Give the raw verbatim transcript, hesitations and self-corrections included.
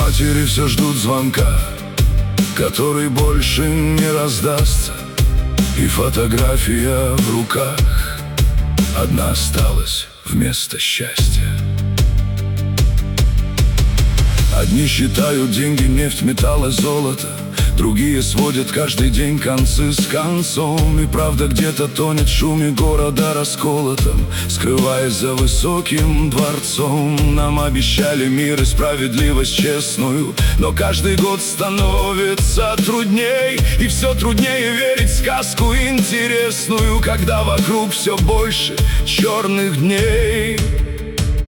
матери все ждут звонка, который больше не раздастся. И фотография в руках одна осталась вместо счастья. Одни считают деньги, нефть, металл и золото, другие сводят каждый день концы с концом. И правда где-то тонет в шуме города расколотом, скрываясь за высоким дворцом. Нам обещали мир и справедливость честную, но каждый год становится трудней, и все труднее верить в сказку интересную, когда вокруг все больше черных дней.